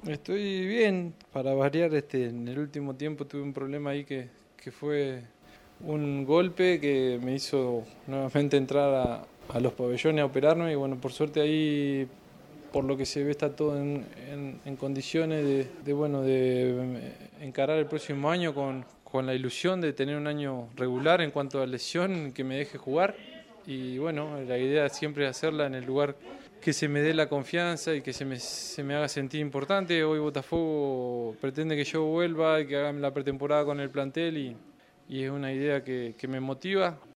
Estoy bien, para variar, en el último tiempo tuve un problema ahí que fue un golpe que me hizo nuevamente entrar a los pabellones a operarme y bueno, por suerte ahí, por lo que se ve, está todo en condiciones de encarar el próximo año con la ilusión de tener un año regular en cuanto a lesión que me deje jugar. Y bueno, la idea siempre es hacerla en el lugar que se me dé la confianza y que se me haga sentir importante. Hoy Botafogo pretende que yo vuelva y que haga la pretemporada con el plantel y es una idea que me motiva.